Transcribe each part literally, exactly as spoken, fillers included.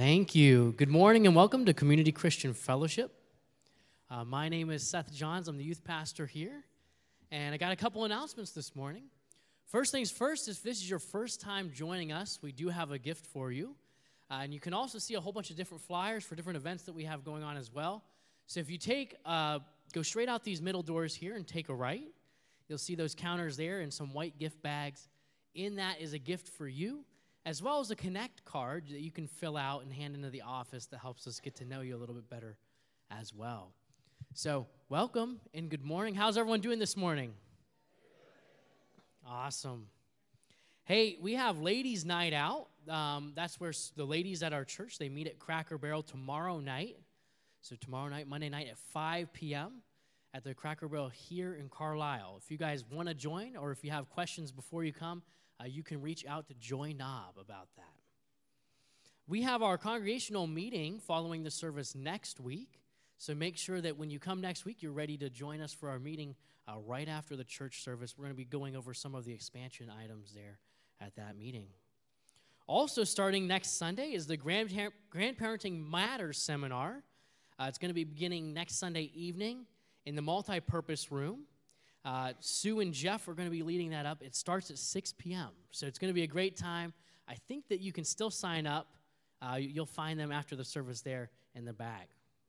Thank you. Good morning and welcome to Community Christian Fellowship. Uh, my name is Seth Johns. I'm the youth pastor here. And I got a couple announcements this morning. First things first, if this is your first time joining us, we do have a gift for you. Uh, and you can also see a whole bunch of different flyers for different events that we have going on as well. So if you take, uh, go straight out these middle doors here and take a right, you'll see those counters there and some white gift bags. In that is a gift for you, as well as a Connect card that you can fill out and hand into the office that helps us get to know you a little bit better as well. So welcome and good morning. How's everyone doing this morning? Awesome. Hey, we have Ladies' Night Out. Um, that's where the ladies at our church, they meet at Cracker Barrel tomorrow night. So tomorrow night, Monday night at five p.m. at the Cracker Barrel here in Carlisle. If you guys want to join or if you have questions before you come, Uh, you can reach out to Joy Knob about that. We have our congregational meeting following the service next week, so make sure that when you come next week, you're ready to join us for our meeting uh, right after the church service. We're going to be going over some of the expansion items there at that meeting. Also starting next Sunday is the Grandpa- Grandparenting Matters Seminar. Uh, it's going to be beginning next Sunday evening in the multi-purpose room. Uh, Sue and Jeff are going to be leading that up. It starts at six p.m., so it's going to be a great time. I think that you can still sign up. Uh, you'll find them after the service there in the back.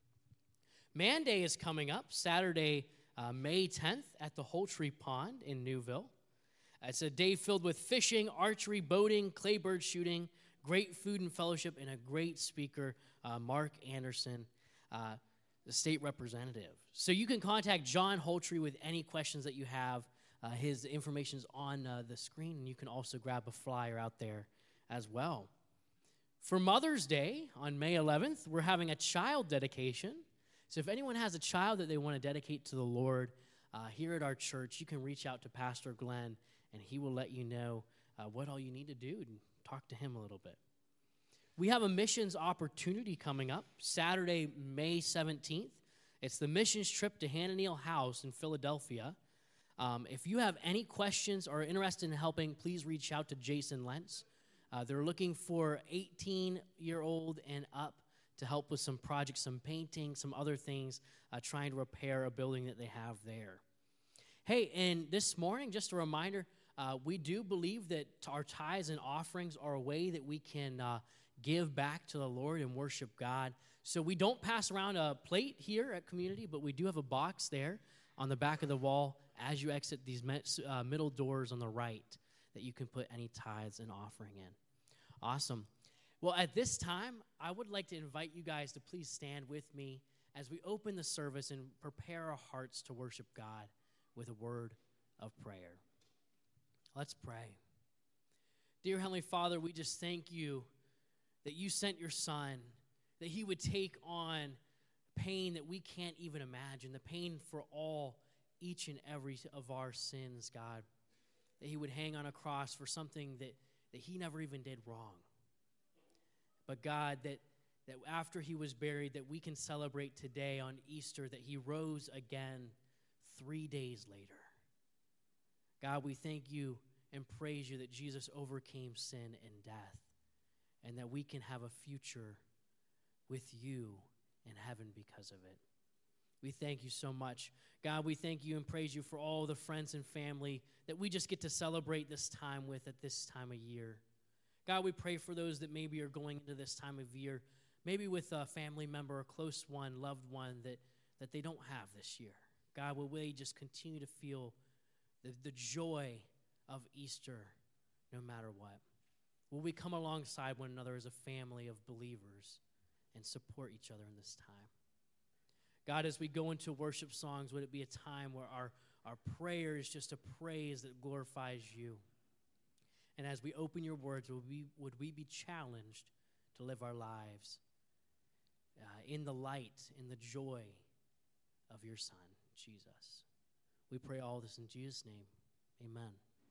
Man Day is coming up Saturday, uh, May tenth at the Holtree Pond in Newville. It's a day filled with fishing, archery, boating, clay bird shooting, great food and fellowship, and a great speaker, uh, Mark Anderson, uh, the state representative. So you can contact John Holtree with any questions that you have. Uh, his information is on uh, the screen, and you can also grab a flyer out there as well. For Mother's Day on May eleventh, we're having a child dedication. So if anyone has a child that they want to dedicate to the Lord uh, here at our church, you can reach out to Pastor Glenn, and he will let you know uh, what all you need to do and talk to him a little bit. We have a missions opportunity coming up Saturday, May seventeenth. It's the missions trip to Hananiel House in Philadelphia. Um, if you have any questions or are interested in helping, please reach out to Jason Lentz. Uh, they're looking for eighteen-year-old and up to help with some projects, some painting, some other things, uh, trying to repair a building that they have there. Hey, and this morning, just a reminder, uh, we do believe that our tithes and offerings are a way that we can uh, give back to the Lord and worship God. So we don't pass around a plate here at Community, but we do have a box there on the back of the wall as you exit these uh, middle doors on the right that you can put any tithes and offering in. Awesome. Well, at this time, I would like to invite you guys to please stand with me as we open the service and prepare our hearts to worship God with a word of prayer. Let's pray. Dear Heavenly Father, we just thank you that you sent your Son, that he would take on pain that we can't even imagine, the pain for all, each and every of our sins, God, that he would hang on a cross for something that, that he never even did wrong. But God, that, that after he was buried, that we can celebrate today on Easter, that he rose again three days later. God, we thank you and praise you that Jesus overcame sin and death, and that we can have a future with you in heaven because of it. We thank you so much. God, we thank you and praise you for all the friends and family that we just get to celebrate this time with at this time of year. God, we pray for those that maybe are going into this time of year, maybe with a family member, a close one, loved one that, that they don't have this year. God, will we just continue to feel the, the joy of Easter no matter what? Will we come alongside one another as a family of believers and support each other in this time? God, as we go into worship songs, would it be a time where our, our prayer is just a praise that glorifies you? And as we open your words, would we, would we be challenged to live our lives uh, in the light, in the joy of your Son, Jesus? We pray all this in Jesus' name. Amen.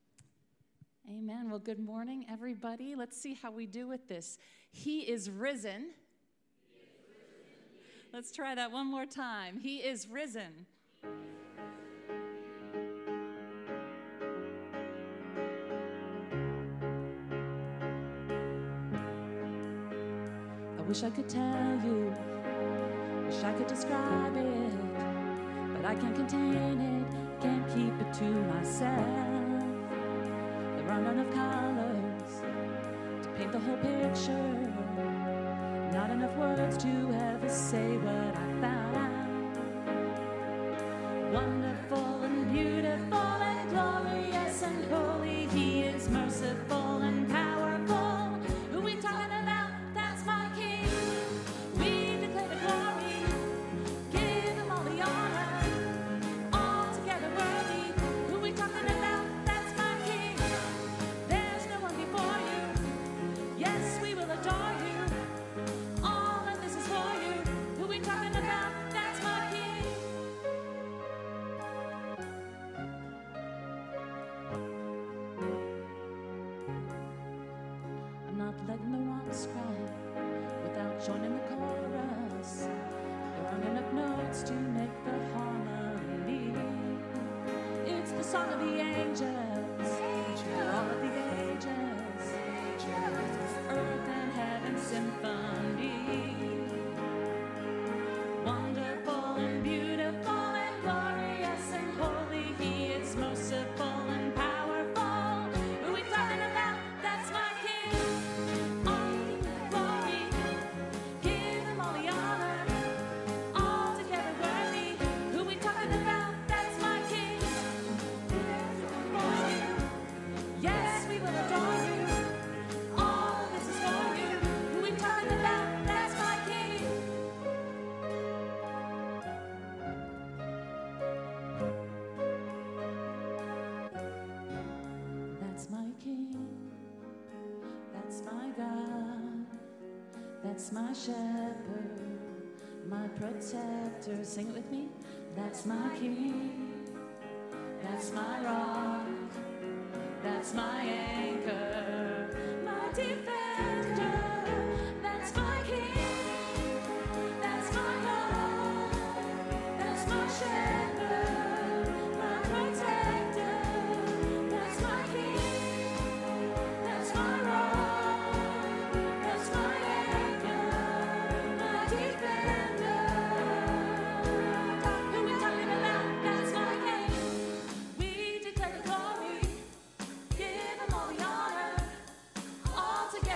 Amen. Well, good morning, everybody. Let's see how we do with this. He is risen. He is risen. Let's try that one more time. He is risen. wish I could tell you, wish I could describe it, but I can't contain it, can't keep it to myself. There aren't enough colors to paint the whole picture, not enough words to ever say what I found. Wonderful and beautiful and glorious and holy, He is merciful and powerful. Who we talking about? That's my King. We declare the glory, give Him all the honor, altogether worthy. Who we talking about? That's my King. There's no one before you. Yes, we will adore you. All of this is for you. Who we talking about? That's my King. I'm not letting the rocks cry without joining the chorus. There aren't enough notes to make the harmony. It's the song of the angels, all of the ages, earth and heaven symphony. Wonderful and beautiful and glorious and holy, He is merciful and powerful. Who we talking about? That's my King. All glory, give Him all the honor, altogether worthy. Who we talking about? That's my King. For you, yes, we will adore you. All of this is for you. Who we talking about? That's my King. That's my King. That's my God. That's my shepherd, my protector. Sing it with me. That's my King. That's my rock. That's my anchor, my defender. That's my King. That's my God. That's my shepherd, my protector. That's my King. That's my rock. That's my anchor, my defender. Who we talking about? That's my King. We declare the glory, give Him all the honor, all together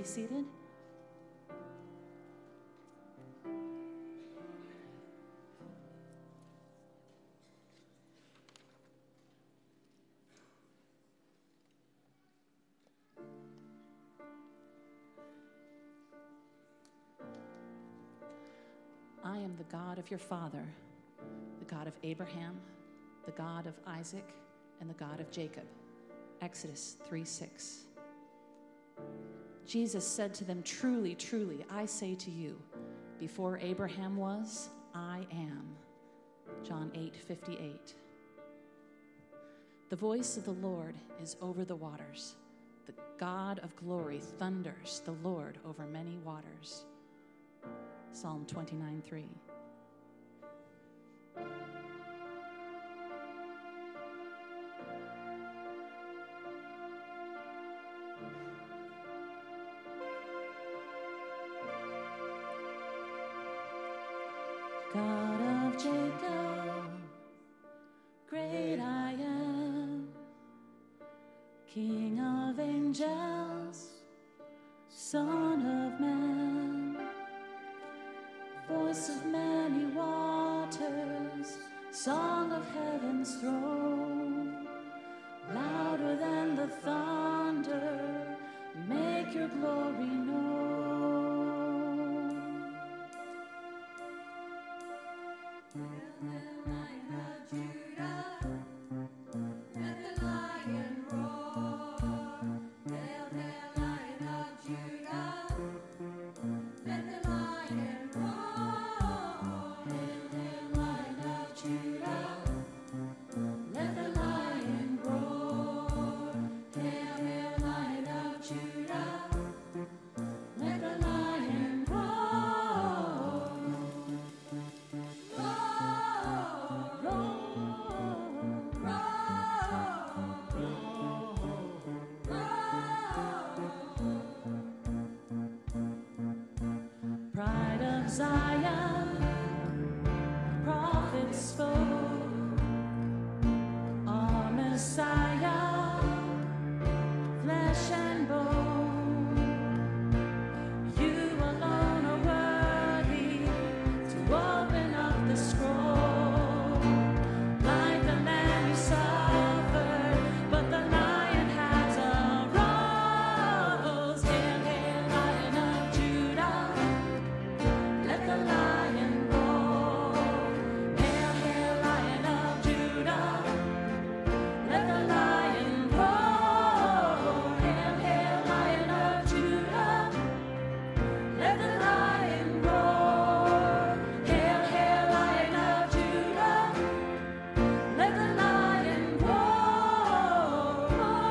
seated. I am the God of your father, the God of Abraham, the God of Isaac, and the God of Jacob. Exodus three six. Jesus said to them, truly, truly, I say to you, before Abraham was, I am. John eight fifty-eight. The voice of the Lord is over the waters. The God of glory thunders, the Lord over many waters. Psalm twenty-nine three. God of Jacob, great I am, King of angels, Son of man, voice of many waters, song of heaven's throne, louder than the thunder, make your glory known. Zion, prophets spoke, our Messiah, flesh and bone. You alone are worthy to open up the scroll. Like the man who suffered, but the lion has arose. Hail, hail, Lion of Judah. Let the lion roar. Hail, hail, Lion of Judah. Let the lion roar. Hail, hail, Lion of Judah. Let the lion roar. Hail, hail, Lion of Judah. Let the lion roar.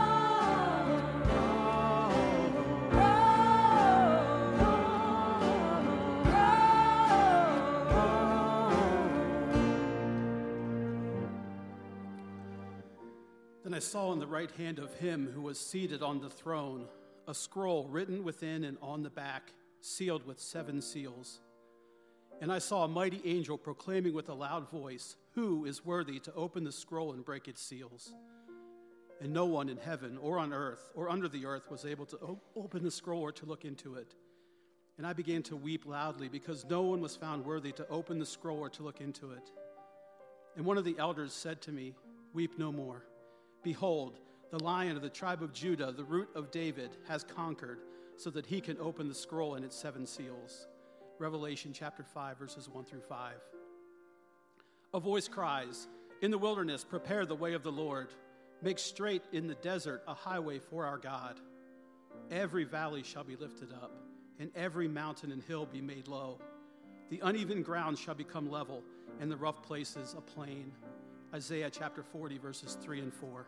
Then I saw in the right hand of him who was seated on the throne a scroll written within and on the back, sealed with seven seals. And I saw a mighty angel proclaiming with a loud voice, "Who is worthy to open the scroll and break its seals?" And no one in heaven or on earth or under the earth was able to op- open the scroll or to look into it. And I began to weep loudly because no one was found worthy to open the scroll or to look into it. And one of the elders said to me, "Weep no more. Behold, the Lion of the tribe of Judah, the Root of David, has conquered so that he can open the scroll and its seven seals." Revelation chapter five, verses one through five. A voice cries, "In the wilderness, prepare the way of the Lord. Make straight in the desert a highway for our God. Every valley shall be lifted up, and every mountain and hill be made low. The uneven ground shall become level, and the rough places a plain." Isaiah chapter forty, verses three and four.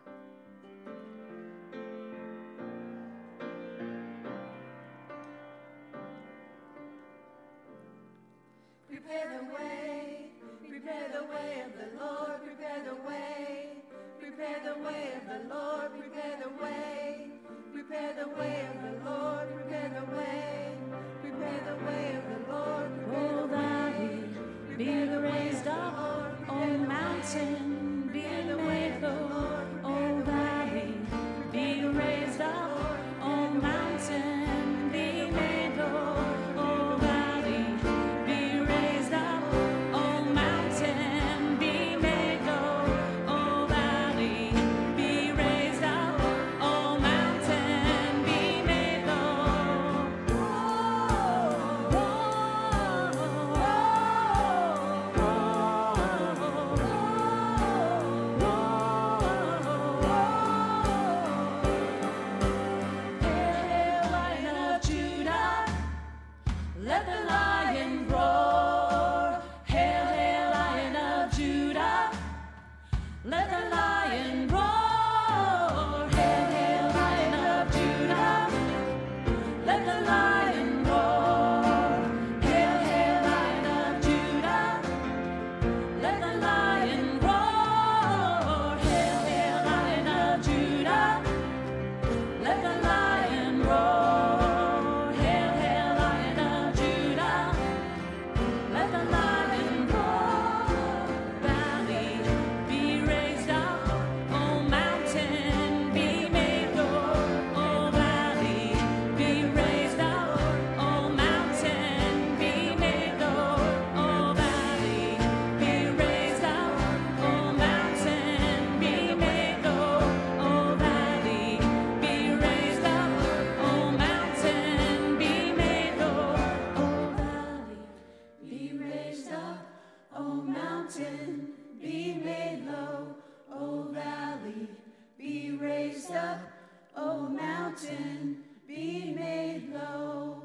Prepare the way, prepare the way of the Lord, prepare the way, prepare the way of the Lord, prepare the way, prepare the way of the Lord, prepare the way, prepare the way of the Lord, prepare the way, Be raised up, O mountain, be made low, O mountain be made low.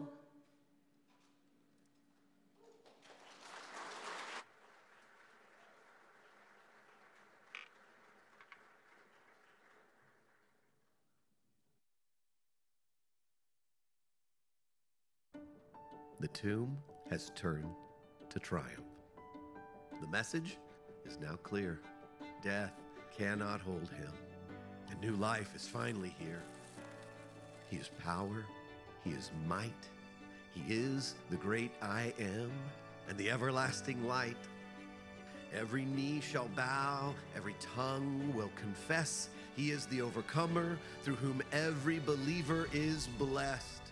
The tomb has turned to triumph. The message is now clear. Death cannot hold him. A new life is finally here. He is power. He is might. He is the great I am and the everlasting light. Every knee shall bow, every tongue will confess. He is the overcomer through whom every believer is blessed.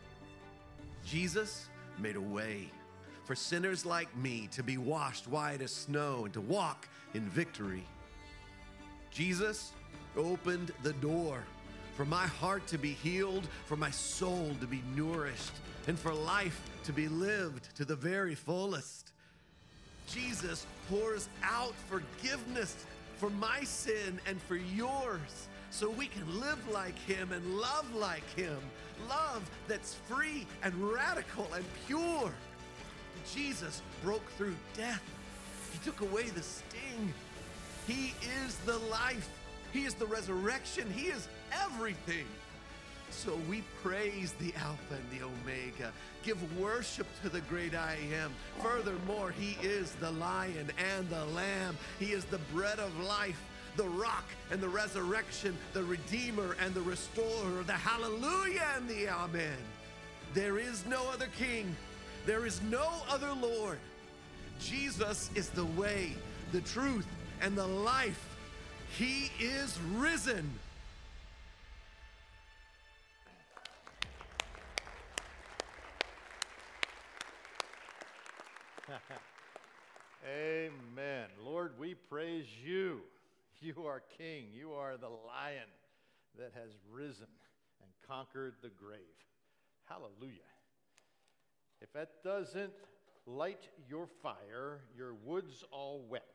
Jesus made a way for sinners like me to be washed white as snow and to walk in victory. Jesus opened the door for my heart to be healed, for my soul to be nourished, and for life to be lived to the very fullest. Jesus pours out forgiveness for my sin and for yours, so we can live like him and love like him. Love that's free and radical and pure. Jesus broke through death. He took away the sting. He is the life. He is the resurrection. He is everything. So we praise the Alpha and the Omega. Give worship to the great I am. Furthermore, he is the Lion and the Lamb. He is the bread of life, the rock and the resurrection, the Redeemer and the Restorer, the Hallelujah and the Amen. There is no other King. There is no other Lord. Jesus is the way, the truth, and the life. He is risen. Amen. Lord, we praise you. You are King. You are the Lion that has risen and conquered the grave. Hallelujah. If that doesn't light your fire, your wood's all wet.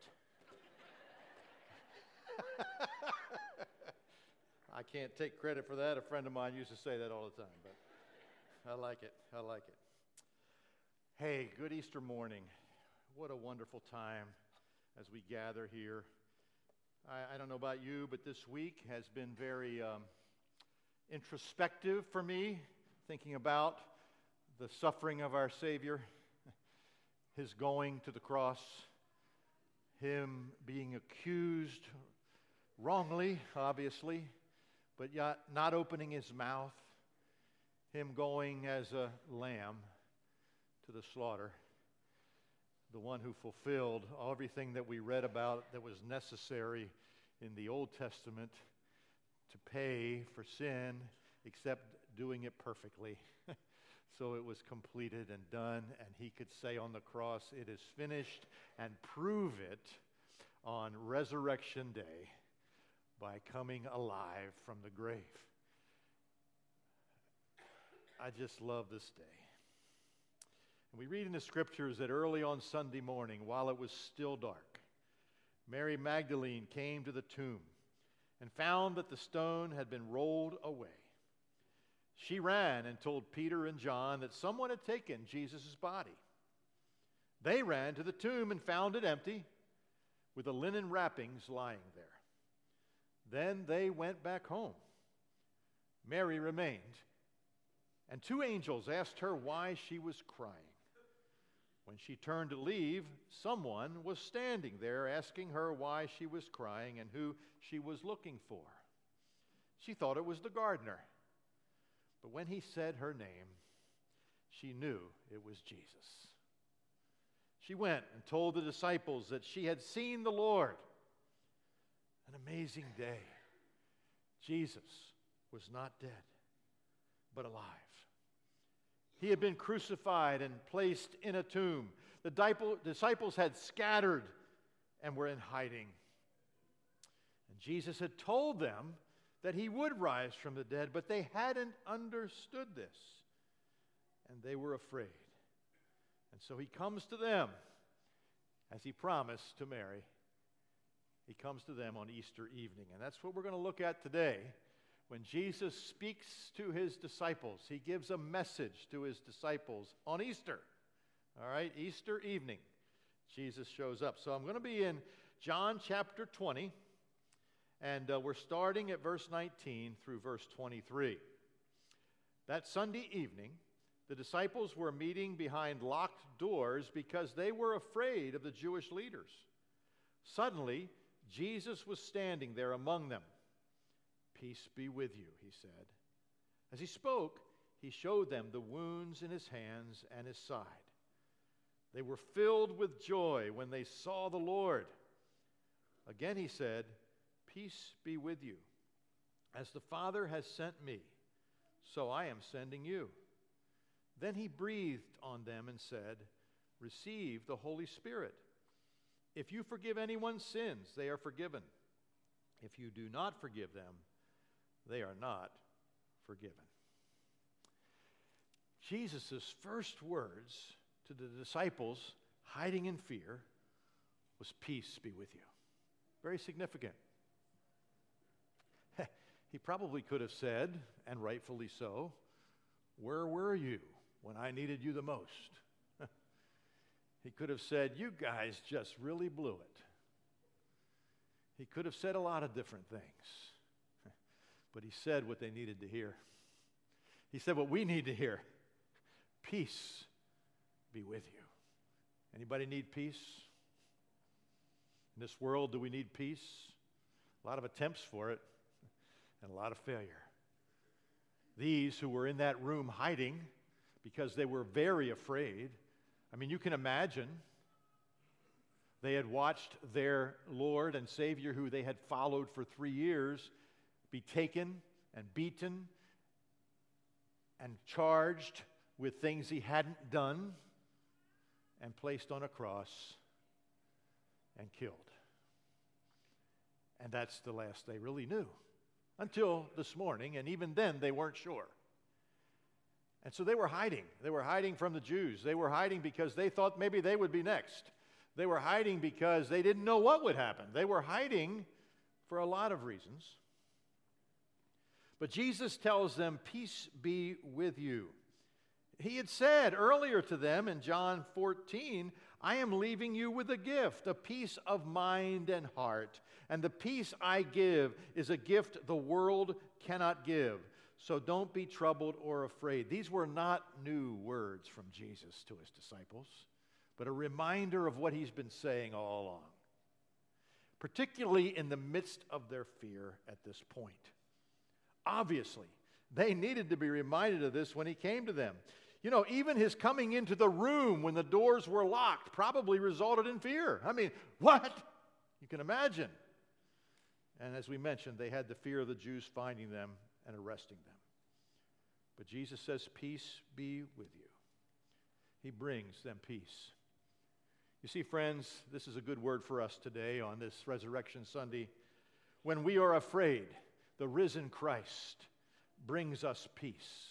I can't take credit for that. A friend of mine used to say that all the time, but I like it. I like it. Hey, good Easter morning. What a wonderful time as we gather here. I, I don't know about you, but this week has been very um, introspective for me, thinking about the suffering of our Savior, his going to the cross, him being accused wrongly, obviously, but yet not opening his mouth, him going as a lamb to the slaughter, the one who fulfilled everything that we read about that was necessary in the Old Testament to pay for sin, except doing it perfectly. So it was completed and done, and he could say on the cross, "It is finished," and prove it on Resurrection Day by coming alive from the grave. I just love this day. And we read in the scriptures that early on Sunday morning, while it was still dark, Mary Magdalene came to the tomb and found that the stone had been rolled away. She ran and told Peter and John that someone had taken Jesus' body. They ran to the tomb and found it empty, with the linen wrappings lying there. Then they went back home. Mary remained, and two angels asked her why she was crying. When she turned to leave, someone was standing there asking her why she was crying and who she was looking for. She thought it was the gardener. But when he said her name, she knew it was Jesus. She went and told the disciples that she had seen the Lord. An amazing day. Jesus was not dead, but alive. He had been crucified and placed in a tomb. The disciples had scattered and were in hiding. And Jesus had told them that he would rise from the dead, but they hadn't understood this, and they were afraid. And so he comes to them, as he promised to Mary. He comes to them on Easter evening, and that's what we're going to look at today. when Jesus speaks to his disciples. He gives a message to his disciples on Easter. All right, Easter evening, Jesus shows up. So I'm going to be in John chapter twenty, and uh, we're starting at verse nineteen through verse twenty-three. That Sunday evening, the disciples were meeting behind locked doors because they were afraid of the Jewish leaders. Suddenly, Jesus was standing there among them. "Peace be with you," he said. As he spoke, he showed them the wounds in his hands and his side. They were filled with joy when they saw the Lord. Again he said, "Peace be with you. As the Father has sent me, so I am sending you." Then he breathed on them and said, "Receive the Holy Spirit. If you forgive anyone's sins, they are forgiven. If you do not forgive them, they are not forgiven." Jesus' first words to the disciples hiding in fear was, "Peace be with you." Very significant. He probably could have said, and rightfully so, "Where were you when I needed you the most?" He could have said, "You guys just really blew it." He could have said a lot of different things, but he said what they needed to hear. He said what we need to hear: "Peace be with you." Anybody need peace? In this world, do we need peace? A lot of attempts for it and a lot of failure. These who were in that room hiding because they were very afraid. I mean, you can imagine. They had watched their Lord and Savior, who they had followed for three years, be taken and beaten and charged with things he hadn't done and placed on a cross and killed. And that's the last they really knew until this morning, and even then they weren't sure. And so they were hiding. They were hiding from the Jews. They were hiding because they thought maybe they would be next. They were hiding because they didn't know what would happen. They were hiding for a lot of reasons. But Jesus tells them, "Peace be with you." He had said earlier to them in John fourteen, "I am leaving you with a gift, a peace of mind and heart. And the peace I give is a gift the world cannot give. So don't be troubled or afraid." These were not new words from Jesus to his disciples, but a reminder of what he's been saying all along, particularly in the midst of their fear at this point. Obviously, they needed to be reminded of this when he came to them. You know, even his coming into the room when the doors were locked probably resulted in fear. I mean, what? You can imagine. And as we mentioned, they had the fear of the Jews finding them and arresting them. But Jesus says, "Peace be with you." He brings them peace. You see, friends, this is a good word for us today on this Resurrection Sunday. When we are afraid, the risen Christ brings us peace.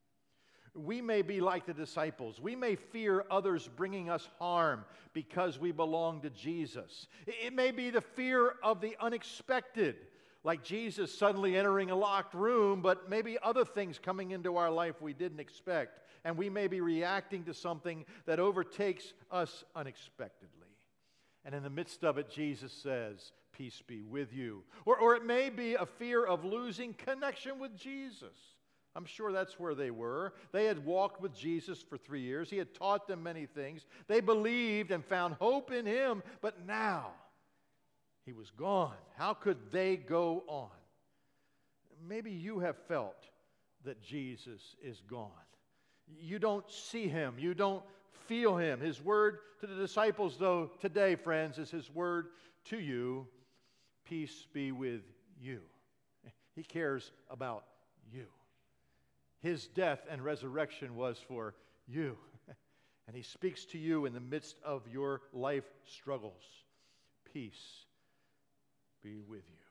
We may be like the disciples. We may fear others bringing us harm because we belong to Jesus. It may be the fear of the unexpected, like Jesus suddenly entering a locked room, but maybe other things coming into our life we didn't expect. And we may be reacting to something that overtakes us unexpectedly. And in the midst of it, Jesus says, "Peace be with you." Or, or it may be a fear of losing connection with Jesus. I'm sure that's where they were. They had walked with Jesus for three years. He had taught them many things. They believed and found hope in him, but now he was gone. How could they go on? Maybe you have felt that Jesus is gone. You don't see him. You don't feel him. His word to the disciples, though, today, friends, is his word to you. Peace be with you. He cares about you. His death and resurrection was for you. And he speaks to you in the midst of your life struggles. Peace be with you.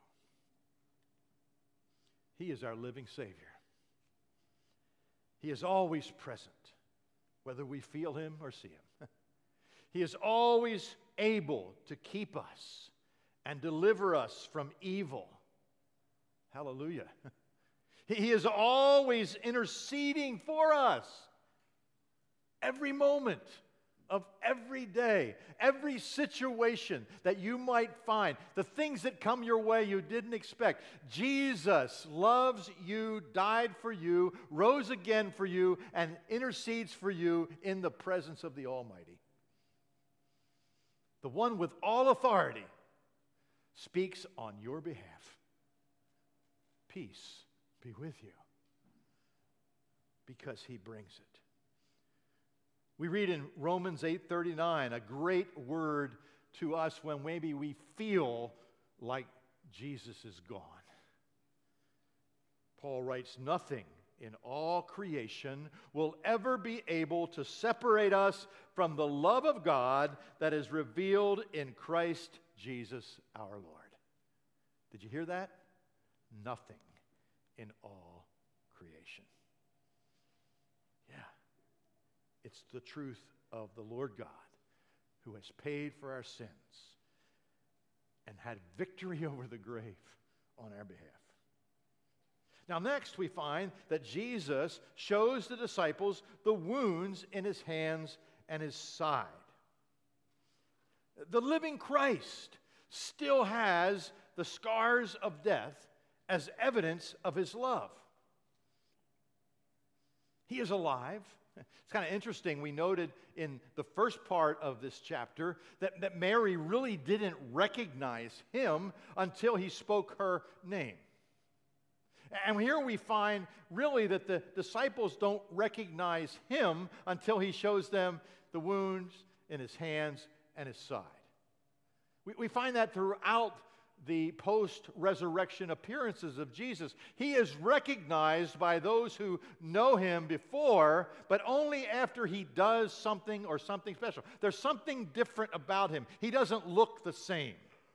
He is our living Savior. He is always present, whether we feel him or see him. He is always able to keep us and deliver us from evil. Hallelujah. He is always interceding for us. Every moment of every day, every situation that you might find, the things that come your way you didn't expect. Jesus loves you, died for you, rose again for you, and intercedes for you in the presence of the Almighty. The one with all authority speaks on your behalf. Peace be with you, because he brings it. We read in Romans eight thirty-nine, a great word to us when maybe we feel like Jesus is gone. Paul writes, nothing in all creation will ever be able to separate us from the love of God that is revealed in Christ Jesus our Lord. Did you hear that? Nothing in all creation. Yeah. It's the truth of the Lord God, who has paid for our sins and had victory over the grave on our behalf. Now, next we find that Jesus shows the disciples the wounds in his hands and his side. The living Christ still has the scars of death as evidence of his love. He is alive. It's kind of interesting. We noted in the first part of this chapter that, that Mary really didn't recognize him until he spoke her name. And here we find really that the disciples don't recognize him until he shows them the wounds in his hands and his side. We, we find that throughout the post-resurrection appearances of Jesus. He is recognized by those who know him before, but only after he does something or something special. There's something different about him. He doesn't look the same.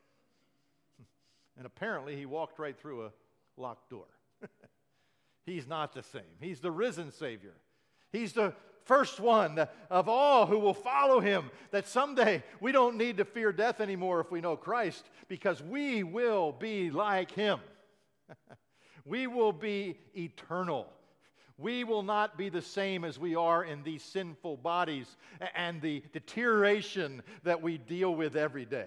And apparently he walked right through a locked door. He's not the same. He's the risen Savior. He's the first one of all who will follow him, that someday we don't need to fear death anymore if we know Christ, because we will be like him. We will be eternal. We will not be the same as we are in these sinful bodies and the deterioration that we deal with every day.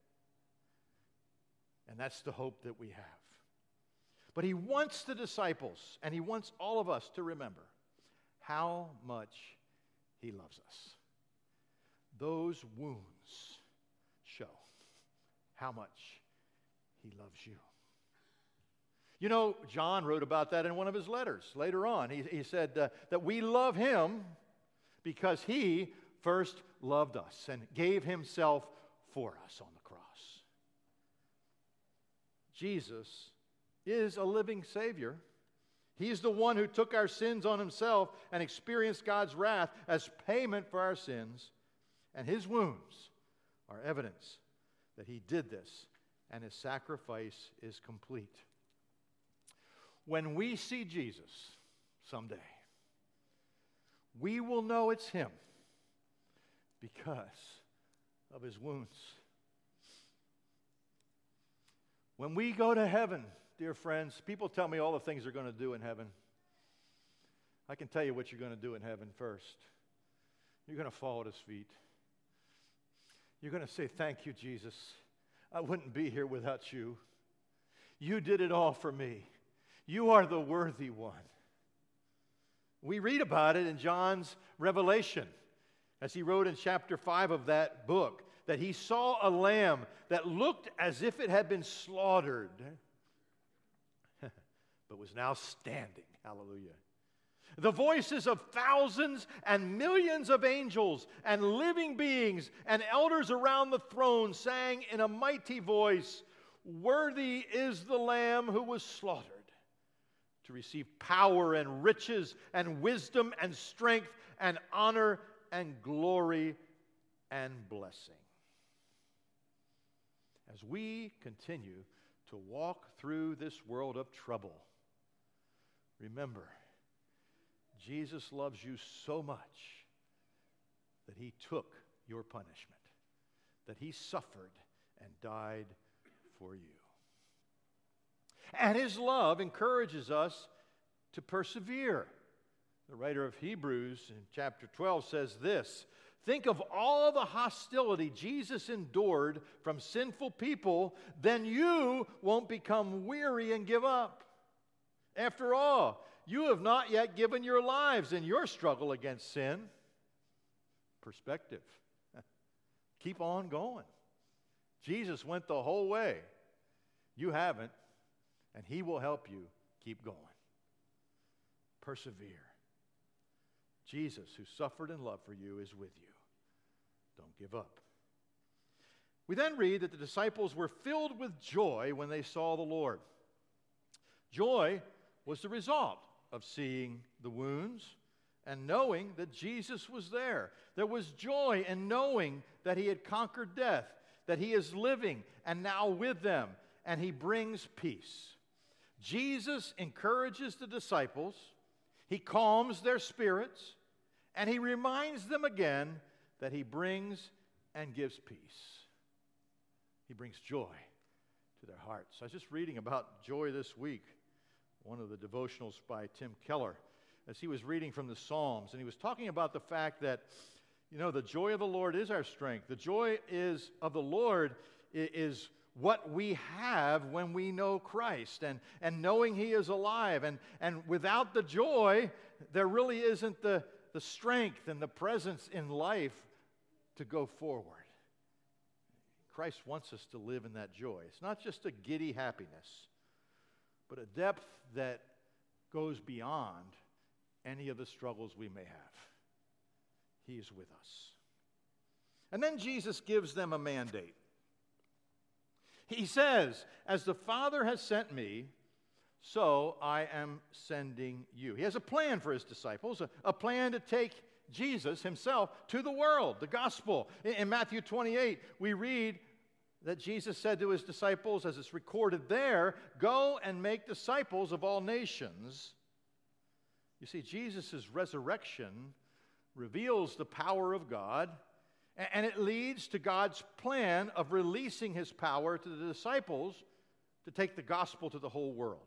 And that's the hope that we have. But he wants the disciples, and he wants all of us to remember how much he loves us. Those wounds show how much he loves you. You know, John wrote about that in one of his letters later on. He, he said uh, that we love him because he first loved us and gave himself for us on the cross. Jesus is a living Savior. He's the one who took our sins on himself and experienced God's wrath as payment for our sins. And his wounds are evidence that he did this, and his sacrifice is complete. When we see Jesus someday, we will know it's him because of his wounds. When we go to heaven, dear friends, people tell me all the things they're going to do in heaven. I can tell you what you're going to do in heaven first. You're going to fall at his feet. You're going to say, thank you, Jesus. I wouldn't be here without you. You did it all for me. You are the worthy one. We read about it in John's Revelation, as he wrote in chapter five of that book, that he saw a lamb that looked as if it had been slaughtered, but was now standing. Hallelujah. The voices of thousands and millions of angels and living beings and elders around the throne sang in a mighty voice, "Worthy is the Lamb who was slaughtered to receive power and riches and wisdom and strength and honor and glory and blessing." As we continue to walk through this world of trouble, remember, Jesus loves you so much that he took your punishment, that he suffered and died for you. And his love encourages us to persevere. The writer of Hebrews in chapter twelve says this, think of all the hostility Jesus endured from sinful people, then you won't become weary and give up. After all, you have not yet given your lives in your struggle against sin. Perspective. Keep on going. Jesus went the whole way. You haven't, and He will help you keep going. Persevere. Jesus, who suffered in love for you, is with you. Don't give up. We then read that the disciples were filled with joy when they saw the Lord. Joy was the result of seeing the wounds and knowing that Jesus was there. There was joy in knowing that He had conquered death, that He is living and now with them, and He brings peace. Jesus encourages the disciples, He calms their spirits, and He reminds them again that He brings and gives peace. He brings joy to their hearts. I was just reading about joy this week, one of the devotionals by Tim Keller, as he was reading from the Psalms, and he was talking about the fact that, you know, the joy of the Lord is our strength. The joy is of the Lord is what we have when we know Christ and, and knowing He is alive. And, and without the joy, there really isn't the, the strength and the presence in life to go forward. Christ wants us to live in that joy. It's not just a giddy happiness, but a depth that goes beyond any of the struggles we may have. He is with us. And then Jesus gives them a mandate. He says, as the Father has sent me, so I am sending you. He has a plan for His disciples, a, a plan to take Jesus Himself to the world, the gospel. In, in Matthew twenty-eight, we read that Jesus said to His disciples, as it's recorded there, go and make disciples of all nations. You see, Jesus' resurrection reveals the power of God, and it leads to God's plan of releasing His power to the disciples to take the gospel to the whole world.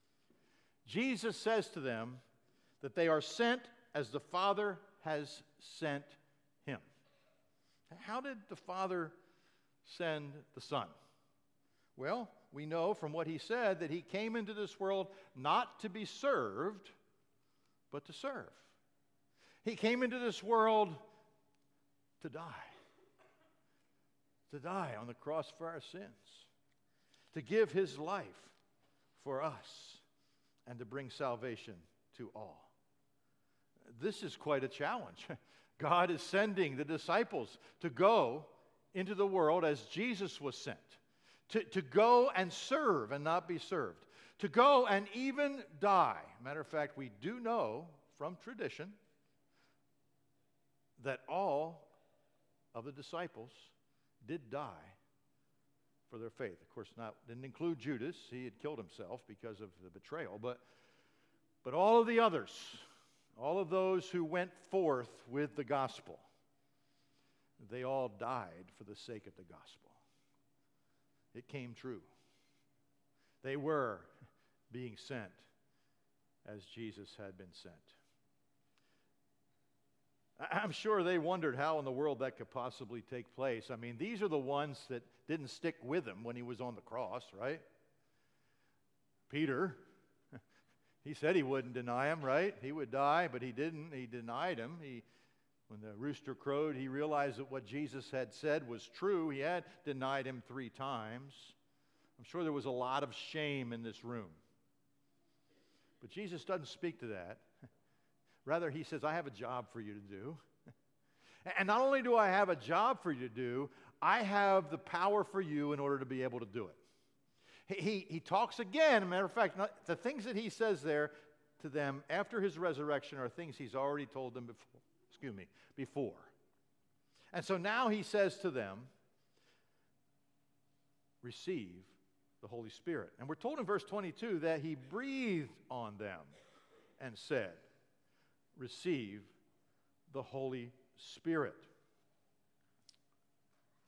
Jesus says to them that they are sent as the Father has sent Him. How did the Father send the Son? Well, we know from what He said that He came into this world not to be served, but to serve. He came into this world to die. To die on the cross for our sins. To give His life for us. And to bring salvation to all. This is quite a challenge. God is sending the disciples to go into the world as Jesus was sent. To, to go and serve and not be served. To go and even die. Matter of fact, we do know from tradition that all of the disciples did die for their faith. Of course, not didn't include Judas. He had killed himself because of the betrayal. But, but all of the others, all of those who went forth with the gospel, they all died for the sake of the gospel. It came true. They were being sent as Jesus had been sent. I'm sure they wondered how in the world that could possibly take place. I mean, these are the ones that didn't stick with Him when He was on the cross, right? Peter, he said he wouldn't deny Him, right? He would die, but he didn't. He denied Him. He, when the rooster crowed, he realized that what Jesus had said was true. He had denied Him three times. I'm sure there was a lot of shame in this room. But Jesus doesn't speak to that. Rather, He says, I have a job for you to do. And not only do I have a job for you to do, I have the power for you in order to be able to do it. He, he, he talks again. As a matter of fact, not, the things that He says there to them after His resurrection are things He's already told them before. Excuse me, before. And so now He says to them, receive the Holy Spirit. And we're told in verse twenty-two that He breathed on them and said, receive the Holy Spirit.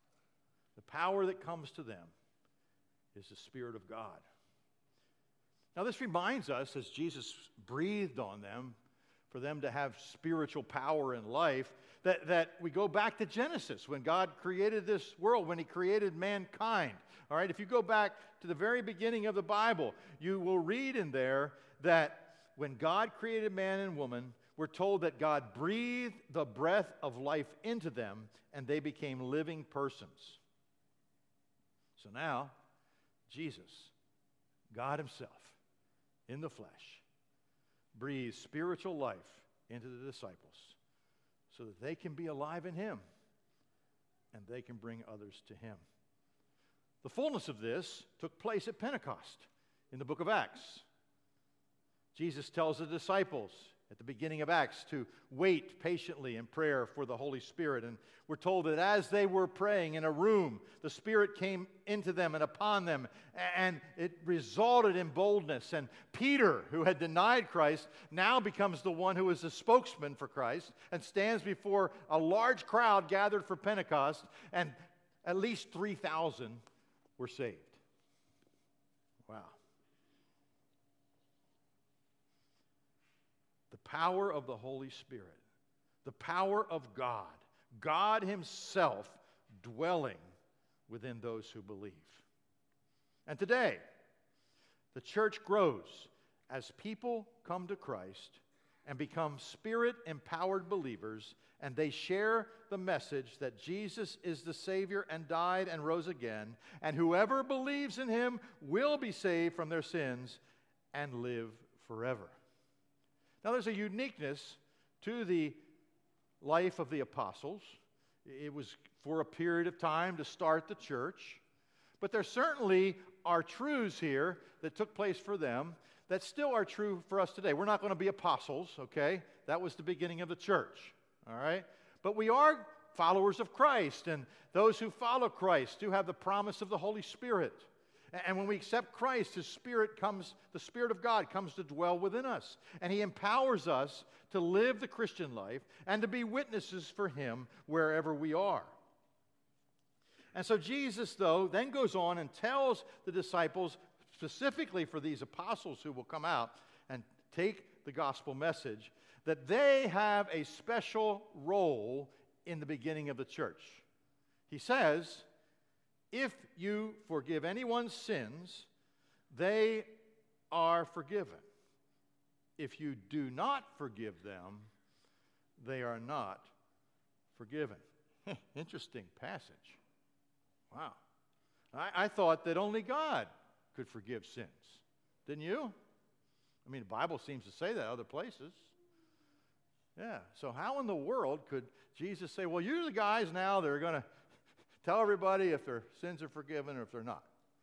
The power that comes to them is the Spirit of God. Now, this reminds us, as Jesus breathed on them, for them to have spiritual power in life, that, that we go back to Genesis, when God created this world, when he created mankind. All right, if you go back to the very beginning of the Bible, you will read in there that when God created man and woman, we're told that God breathed the breath of life into them, and they became living persons. So now, Jesus, God himself, in the flesh, breathes spiritual life into the disciples so that they can be alive in him and they can bring others to him. The fullness of this took place at Pentecost in the book of Acts. Jesus tells the disciples at the beginning of Acts to wait patiently in prayer for the Holy Spirit. And we're told that as they were praying in a room, the Spirit came into them and upon them, and it resulted in boldness. And Peter, who had denied Christ, now becomes the one who is the spokesman for Christ and stands before a large crowd gathered for Pentecost, and at least three thousand were saved. Wow. The power of the Holy Spirit, the power of God, God himself dwelling within those who believe. And today, the church grows as people come to Christ and become Spirit-empowered believers, and they share the message that Jesus is the Savior and died and rose again, and whoever believes in him will be saved from their sins and live forever. Now, there's a uniqueness to the life of the apostles. It was for a period of time to start the church, but there certainly are truths here that took place for them that still are true for us today. We're not going to be apostles, okay? That was the beginning of the church, all right? But we are followers of Christ, and those who follow Christ do have the promise of the Holy Spirit. And when we accept Christ, his Spirit comes, the Spirit of God comes to dwell within us. And he empowers us to live the Christian life and to be witnesses for him wherever we are. And so Jesus, though, then goes on and tells the disciples, specifically for these apostles who will come out and take the gospel message, that they have a special role in the beginning of the church. He says, if you forgive anyone's sins, they are forgiven. If you do not forgive them, they are not forgiven. Interesting passage. Wow. I, I thought that only God could forgive sins. Didn't you? I mean, the Bible seems to say that other places. Yeah. So how in the world could Jesus say, well, you're the guys now that are going to tell everybody if their sins are forgiven or if they're not?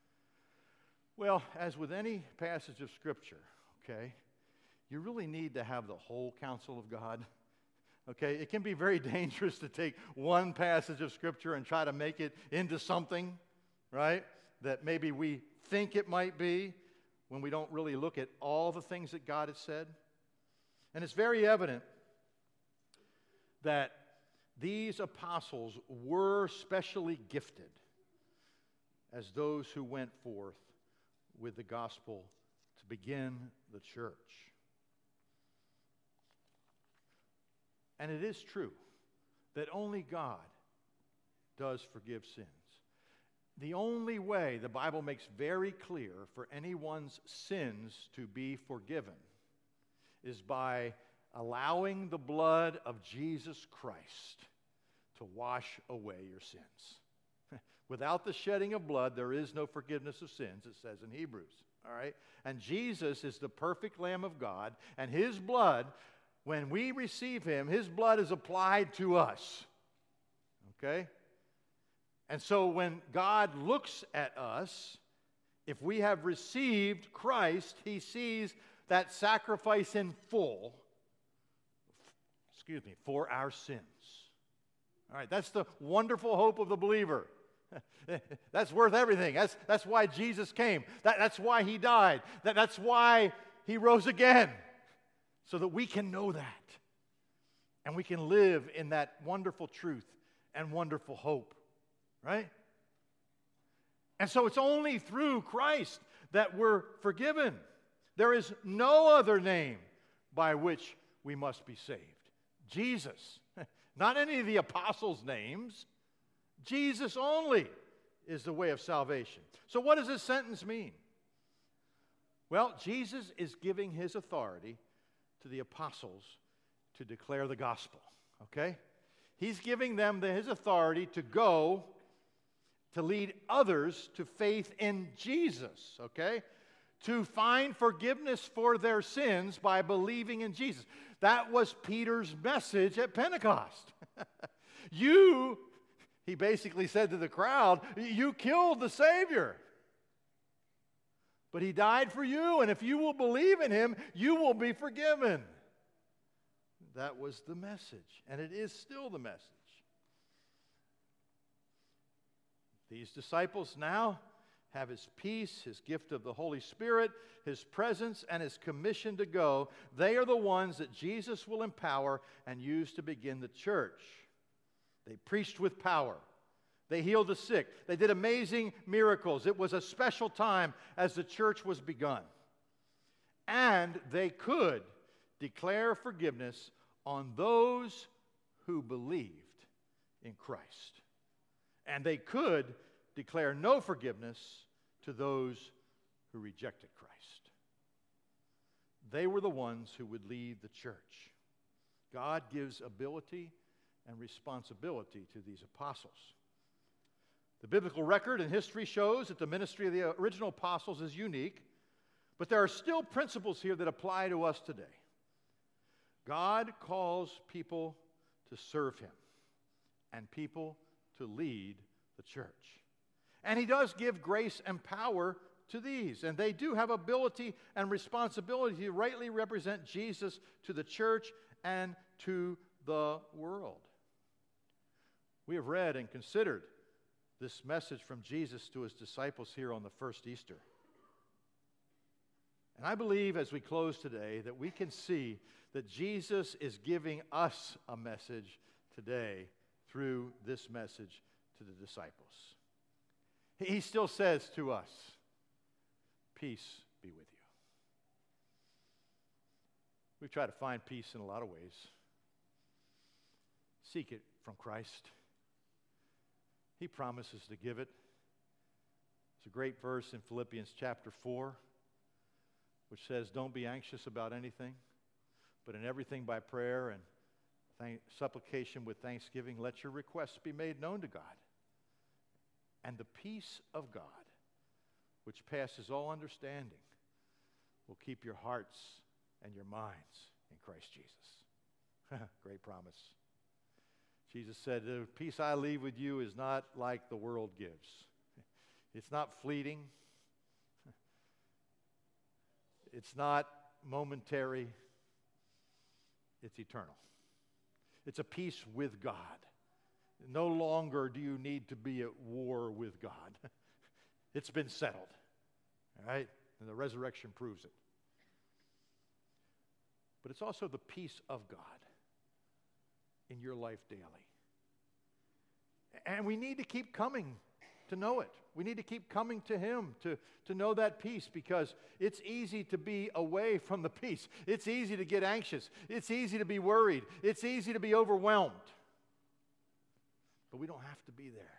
Well, as with any passage of Scripture, okay, you really need to have the whole counsel of God. Okay, it can be very dangerous to take one passage of Scripture and try to make it into something, right, that maybe we think it might be when we don't really look at all the things that God has said. And it's very evident that these apostles were specially gifted as those who went forth with the gospel to begin the church. And it is true that only God does forgive sins. The only way, the Bible makes very clear, for anyone's sins to be forgiven is by allowing the blood of Jesus Christ to wash away your sins. Without the shedding of blood, there is no forgiveness of sins, it says in Hebrews. All right? And Jesus is the perfect Lamb of God, and his blood, when we receive him, his blood is applied to us. Okay? And so when God looks at us, if we have received Christ, he sees that sacrifice in full, excuse me, for our sins. All right, that's the wonderful hope of the believer. That's worth everything. That's, that's why Jesus came. That, that's why he died. That, that's why he rose again. So that we can know that. And we can live in that wonderful truth and wonderful hope. Right? And so it's only through Christ that we're forgiven. There is no other name by which we must be saved. Jesus. Not any of the apostles' names. Jesus only is the way of salvation. So what does this sentence mean? Well, Jesus is giving his authority to the apostles to declare the gospel, okay? He's giving them the, his authority to go to lead others to faith in Jesus, okay? To find forgiveness for their sins by believing in Jesus. That was Peter's message at Pentecost. You, he basically said to the crowd, you killed the Savior. But he died for you, and if you will believe in him, you will be forgiven. That was the message, and it is still the message. These disciples now have his peace, his gift of the Holy Spirit, his presence, and his commission to go. They are the ones that Jesus will empower and use to begin the church. They preached with power. They healed the sick. They did amazing miracles. It was a special time as the church was begun. And they could declare forgiveness on those who believed in Christ. And they could declare no forgiveness to those who rejected Christ. They were the ones who would lead the church. God gives ability and responsibility to these apostles. The biblical record and history shows that the ministry of the original apostles is unique, but there are still principles here that apply to us today. God calls people to serve him and people to lead the church. And he does give grace and power to these, and they do have ability and responsibility to rightly represent Jesus to the church and to the world. We have read and considered this message from Jesus to his disciples here on the first Easter. And I believe as we close today that we can see that Jesus is giving us a message today through this message to the disciples. He still says to us, peace be with you. We try to find peace in a lot of ways. Seek it from Christ. He promises to give it. It's a great verse in Philippians chapter four, which says, don't be anxious about anything, but in everything by prayer and thank- supplication with thanksgiving, let your requests be made known to God. And the peace of God, which passes all understanding, will keep your hearts and your minds in Christ Jesus. Great promise. Jesus said, the peace I leave with you is not like the world gives. It's not fleeting. It's not momentary. It's eternal. It's a peace with God. No longer do you need to be at war with God. It's been settled. All right? And the resurrection proves it. But it's also the peace of God in your life daily. And we need to keep coming to know it. We need to keep coming to him to, to know that peace, because it's easy to be away from the peace. It's easy to get anxious. It's easy to be worried. It's easy to be overwhelmed. But we don't have to be there.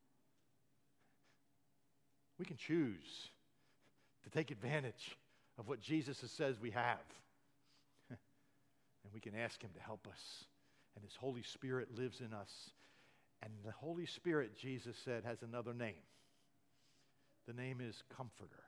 We can choose to take advantage of what Jesus says we have. And we can ask him to help us. And his Holy Spirit lives in us. And the Holy Spirit, Jesus said, has another name. The name is Comforter.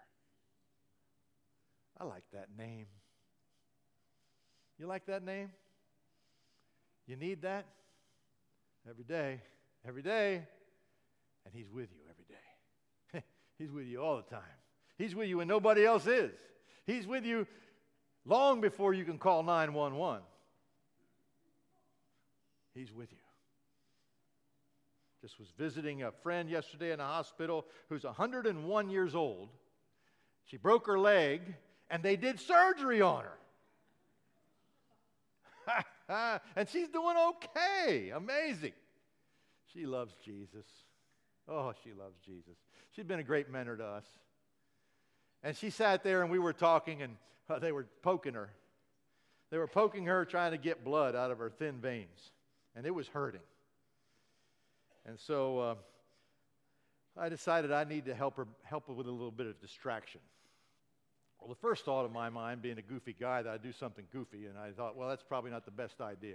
I like that name. You like that name? You need that? Every day. Every day. And he's with you every day. He's with you all the time. He's with you when nobody else is. He's with you long before you can call nine one one. He's with you. Just was visiting a friend yesterday in a hospital who's one hundred one years old. She broke her leg, and they did surgery on her. And she's doing okay. Amazing. She loves Jesus. Oh, she loves Jesus. She's been a great mentor to us. And she sat there and we were talking, and uh, they were poking her. They were poking her, trying to get blood out of her thin veins. And it was hurting. And so uh, I decided I need to help her, help her with a little bit of distraction. Well, the first thought of my mind, being a goofy guy, that I'd do something goofy, and I thought, well, that's probably not the best idea.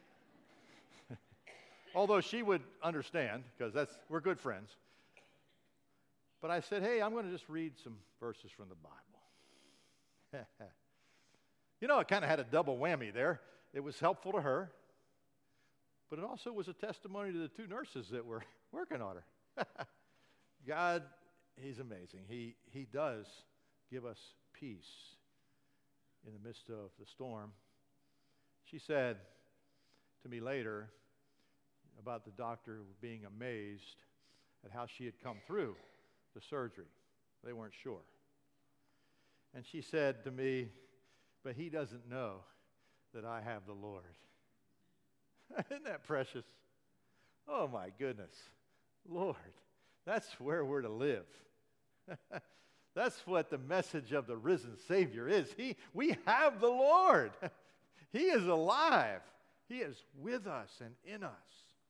Although she would understand, because that's we're good friends. But I said, hey, I'm going to just read some verses from the Bible. You know, it kind of had a double whammy there. It was helpful to her, but it also was a testimony to the two nurses that were working on her. God, He's amazing. He, he does give us peace in the midst of the storm. She said to me later about the doctor being amazed at how she had come through the surgery. They weren't sure. And she said to me, but he doesn't know that I have the Lord. Isn't that precious? Oh my goodness. Lord, that's where we're to live. That's what the message of the risen Savior is. He, we have the Lord. He is alive. He is with us and in us.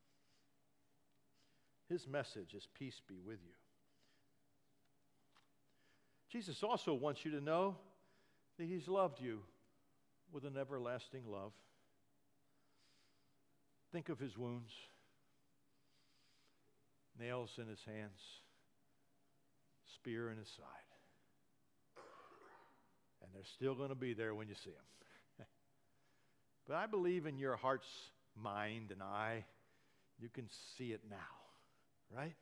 His message is peace be with you. Jesus also wants you to know that He's loved you with an everlasting love. Think of His wounds, nails in His hands, spear in His side. And they're still going to be there when you see Him. But I believe in your heart's mind and eye, you can see it now, right?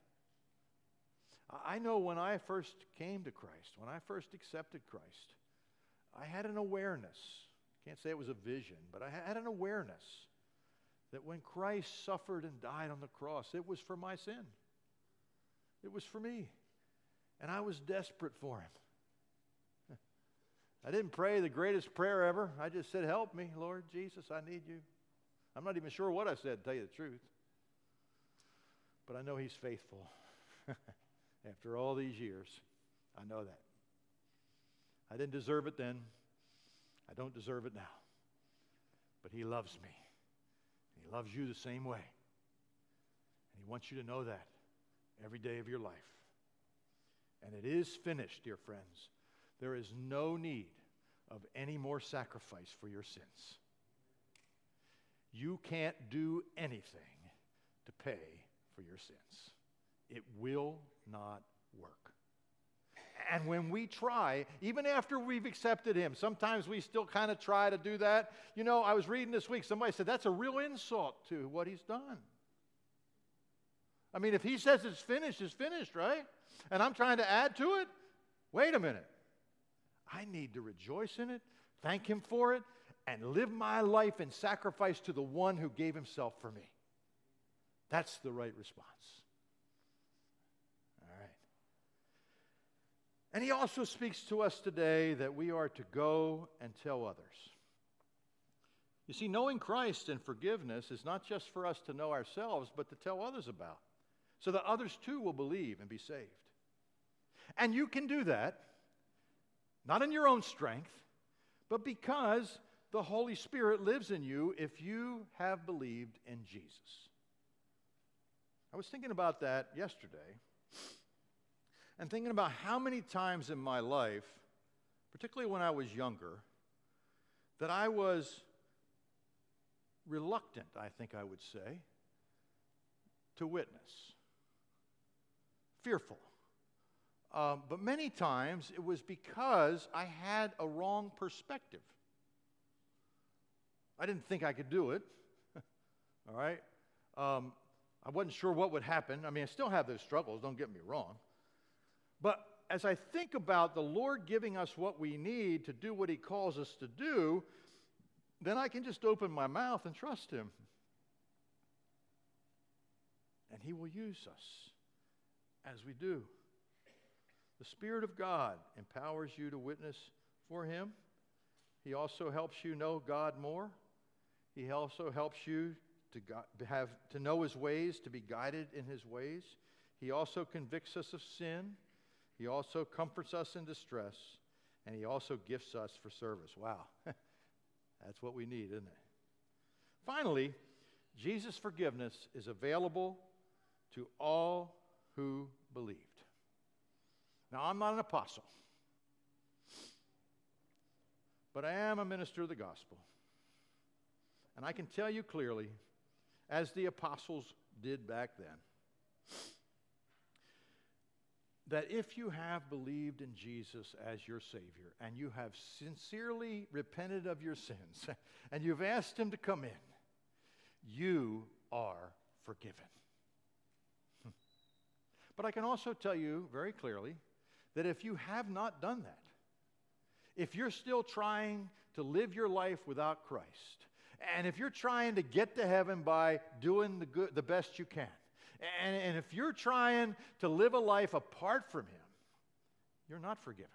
I know when I first came to Christ, when I first accepted Christ, I had an awareness. Can't say it was a vision, but I had an awareness that when Christ suffered and died on the cross, it was for my sin. It was for me. And I was desperate for Him. I didn't pray the greatest prayer ever. I just said, help me, Lord Jesus, I need you. I'm not even sure what I said, to tell you the truth. But I know He's faithful. After all these years, I know that. I didn't deserve it then. I don't deserve it now. But He loves me. He loves you the same way. And He wants you to know that every day of your life. And it is finished, dear friends. There is no need of any more sacrifice for your sins. You can't do anything to pay for your sins. It will not work. And when we try, even after we've accepted Him, sometimes we still kind of try to do that. You know, I was reading this week, somebody said that's a real insult to what He's done. I mean, if He says it's finished, it's finished, right? And I'm trying to add to it. Wait a minute. I need to rejoice in it, thank Him for it, and live my life in sacrifice to the one who gave Himself for me. That's the right response. All right. And He also speaks to us today that we are to go and tell others. You see, knowing Christ and forgiveness is not just for us to know ourselves, but to tell others about, so that others too will believe and be saved. And you can do that, not in your own strength, but because the Holy Spirit lives in you if you have believed in Jesus. I was thinking about that yesterday and thinking about how many times in my life, particularly when I was younger, that I was reluctant, I think I would say, to witness. Fearful. Um, but many times it was because I had a wrong perspective. I didn't think I could do it. All right? Um, I wasn't sure what would happen. I mean, I still have those struggles, don't get me wrong. But as I think about the Lord giving us what we need to do what He calls us to do, then I can just open my mouth and trust Him. And He will use us as we do. The Spirit of God empowers you to witness for Him. He also helps you know God more. He also helps you to have to know His ways, to be guided in His ways. He also convicts us of sin He also comforts us in distress, and He also gifts us for service. Wow. That's what we need, isn't it? Finally, Jesus' forgiveness is available to all who believed. Now, I'm not an apostle, but I am a minister of the gospel. And I can tell you clearly, as the apostles did back then, that if you have believed in Jesus as your Savior and you have sincerely repented of your sins and you've asked Him to come in, you are forgiven. But I can also tell you very clearly that if you have not done that, if you're still trying to live your life without Christ, and if you're trying to get to heaven by doing the good, the best you can, and, and if you're trying to live a life apart from Him, you're not forgiven.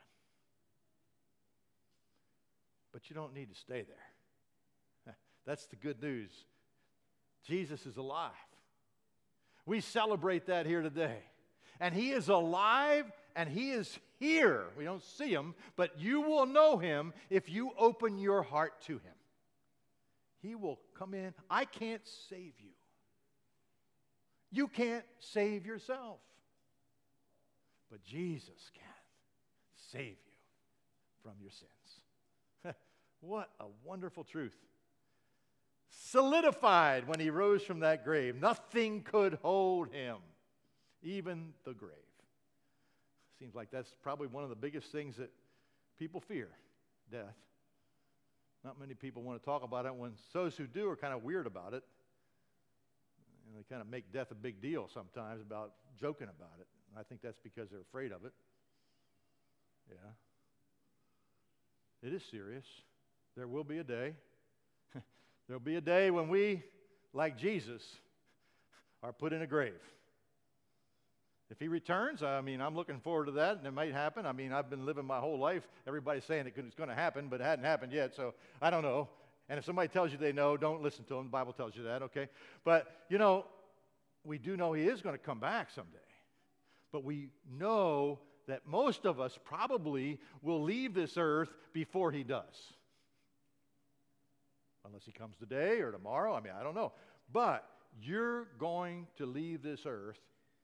But you don't need to stay there. That's the good news. Jesus is alive. We celebrate that here today. And He is alive and He is here. We don't see Him, but you will know Him if you open your heart to Him. He will come in. I can't save you. You can't save yourself. But Jesus can save you from your sins. What a wonderful truth. Solidified when He rose from that grave. Nothing could hold Him, even the grave. Seems like that's probably one of the biggest things that people fear, death. Not many people want to talk about it. When those who do are kind of weird about it. And they kind of make death a big deal sometimes about joking about it. And I think that's because they're afraid of it. Yeah. It is serious. There will be a day. There will be a day when we, like Jesus, are put in a grave. If He returns, I mean, I'm looking forward to that, and it might happen. I mean, I've been living my whole life. Everybody's saying it's going to happen, but it hadn't happened yet, so I don't know. And if somebody tells you they know, don't listen to them. The Bible tells you that, okay? But, you know, we do know He is going to come back someday. But we know that most of us probably will leave this earth before He does. Unless He comes today or tomorrow. I mean, I don't know. But you're going to leave this earth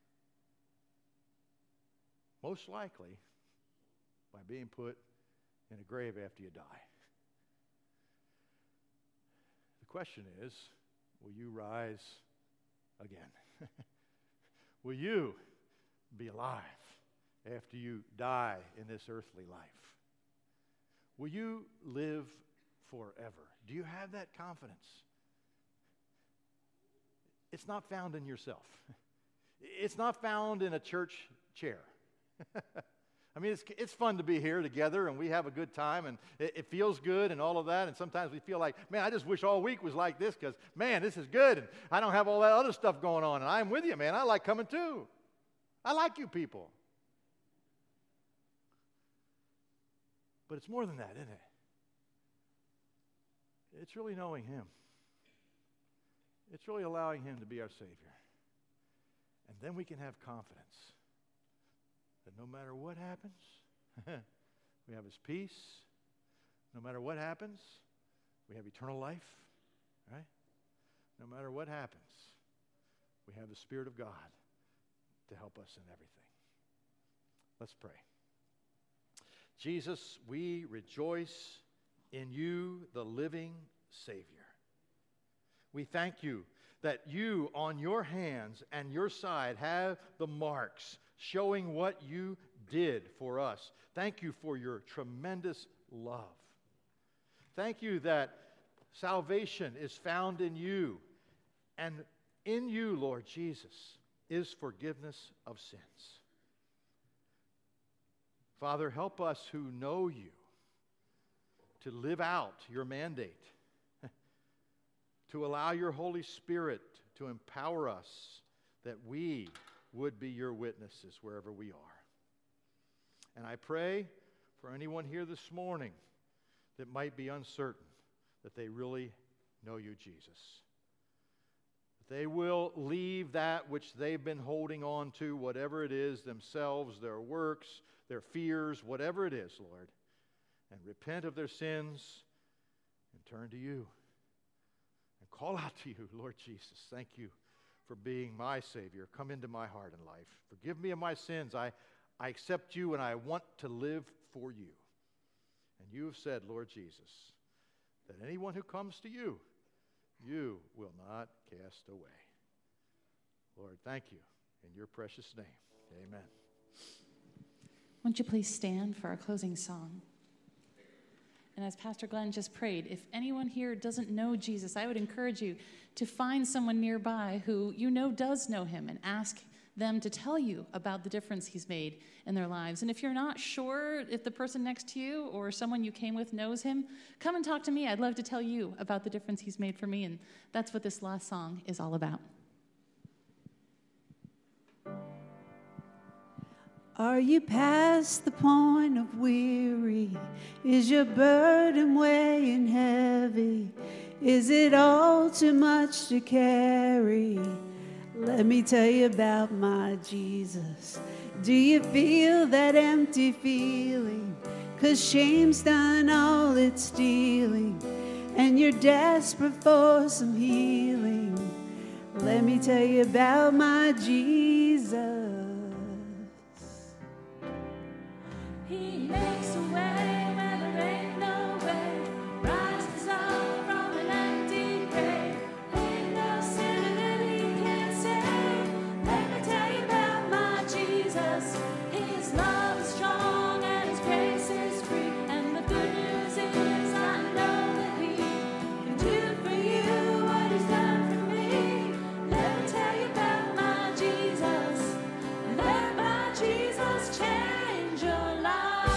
most likely by being put in a grave after you die. The question is, will you rise again? Will you be alive after you die in this earthly life? Will you live forever? Do you have that confidence? It's not found in yourself. It's not found in a church chair. I mean, it's, it's fun to be here together, and we have a good time, and it, it feels good and all of that, and sometimes we feel like, man, I just wish all week was like this because, man, this is good, and I don't have all that other stuff going on, and I'm with you, man. I like coming too. I like you people. But it's more than that, isn't it? It's really knowing Him. It's really allowing Him to be our Savior. And then we can have confidence that no matter what happens, we have His peace. No matter what happens, we have eternal life, right? No matter what happens, we have the Spirit of God to help us in everything. Let's pray. Jesus, we rejoice in You, the living Savior. We thank You that You, on Your hands and Your side, have the marks showing what You did for us. Thank You for Your tremendous love. Thank You that salvation is found in You, and in You, Lord Jesus, is forgiveness of sins. Father, help us who know You to live out Your mandate, to allow Your Holy Spirit to empower us that we would be Your witnesses wherever we are. And I pray for anyone here this morning that might be uncertain that they really know You, Jesus. That they will leave that which they've been holding on to, whatever it is, themselves, their works, their fears, whatever it is, Lord, and repent of their sins and turn to you and call out to you, Lord Jesus. Thank you for being my Savior. Come into my heart and life. Forgive me of my sins. I, I accept you and I want to live for you. And you have said, Lord Jesus, that anyone who comes to you, you will not cast away. Lord, thank you. In your precious name, amen. Won't you please stand for our closing song? And as Pastor Glenn just prayed, if anyone here doesn't know Jesus, I would encourage you to find someone nearby who you know does know him and ask them to tell you about the difference he's made in their lives. And if you're not sure if the person next to you or someone you came with knows him, come and talk to me. I'd love to tell you about the difference he's made for me. And that's what this last song is all about. Are you past the point of weary? Is your burden weighing heavy? Is it all too much to carry? Let me tell you about my Jesus. Do you feel that empty feeling? 'Cause shame's done all it's stealing, and you're desperate for some healing. Let me tell you about my Jesus. He makes a way where there ain't no way, rises up from an empty grave. Ain't no sinner that he can't save. Let me tell you about my Jesus. His love is strong and his grace is free. And the good news is I know that he can do for you what he's done for me. Let me tell you about my Jesus. Let my Jesus change your life.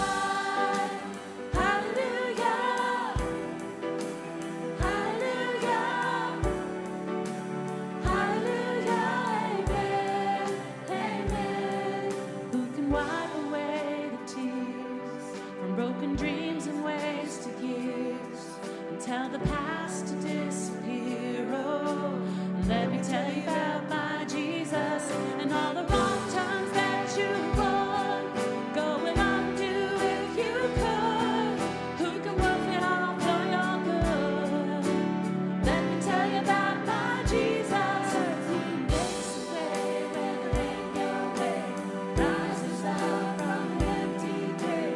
Broken dreams and wasted years, and tell the past to disappear. Oh, let me tell you about my Jesus and all the wrong turns that you've gone, going undo if you could. Who can work it all for your good? Let me tell you about my Jesus. He makes a way where there ain't no way, rises up from an empty grave.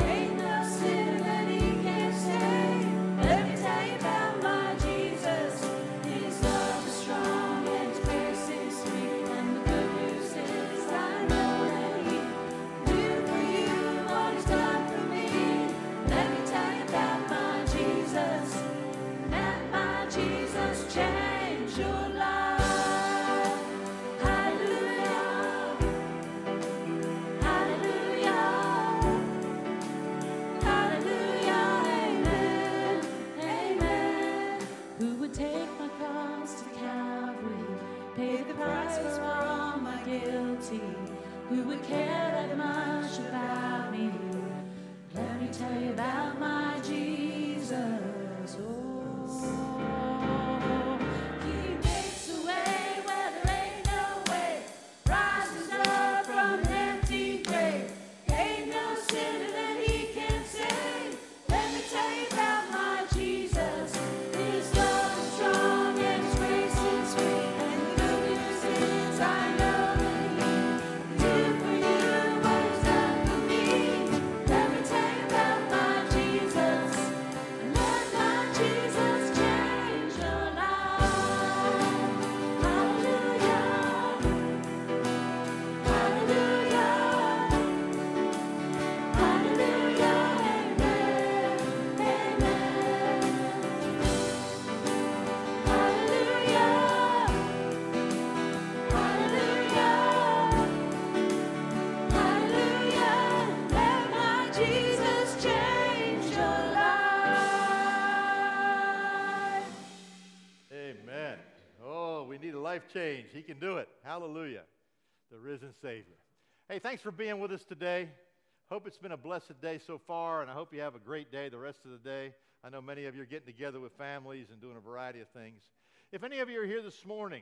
Who would care that much about me? Let me tell you about my Jesus. Oh, he makes a way where there ain't no way, rises up from an empty grave. Ain't no sinner that he can't save. Let me tell you about my Jesus. His love is strong and his grace is free. And the good news is I know life change. He can do it. Hallelujah. The risen Savior. Hey, thanks for being with us today. Hope it's been a blessed day so far, and I hope you have a great day the rest of the day. I know many of you are getting together with families and doing a variety of things. If any of you are here this morning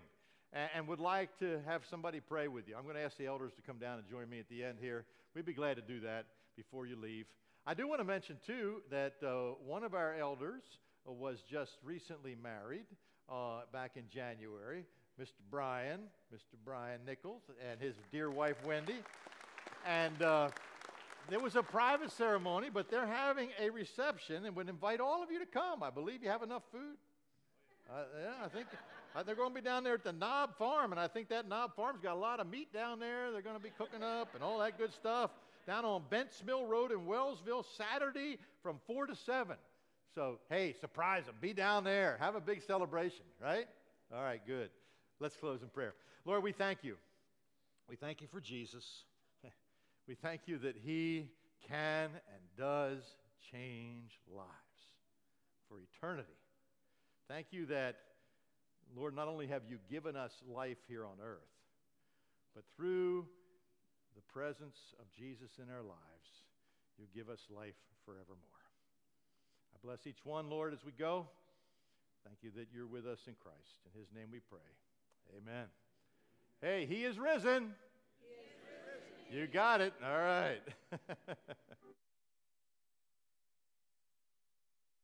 and, and would like to have somebody pray with you, I'm going to ask the elders to come down and join me at the end here. We'd be glad to do that before you leave. I do want to mention, too, that uh, one of our elders uh, was just recently married uh, back in January, Mister Brian, Mister Brian Nichols, and his dear wife, Wendy. And uh, there was a private ceremony, but they're having a reception and would invite all of you to come. I believe you have enough food. Uh, yeah, I think uh, they're going to be down there at the Knob Farm, and I think that Knob Farm's got a lot of meat down there. They're going to be cooking up and all that good stuff down on Bents Mill Road in Wellsville, Saturday from four to seven. So, hey, surprise them. Be down there. Have a big celebration, right? All right, good. Let's close in prayer. Lord, we thank you. We thank you for Jesus. We thank you that he can and does change lives for eternity. Thank you that, Lord, not only have you given us life here on earth, but through the presence of Jesus in our lives, you give us life forevermore. I bless each one, Lord, as we go. Thank you that you're with us in Christ. In his name we pray. Amen. Hey, he is risen. He is risen. You got it. All right.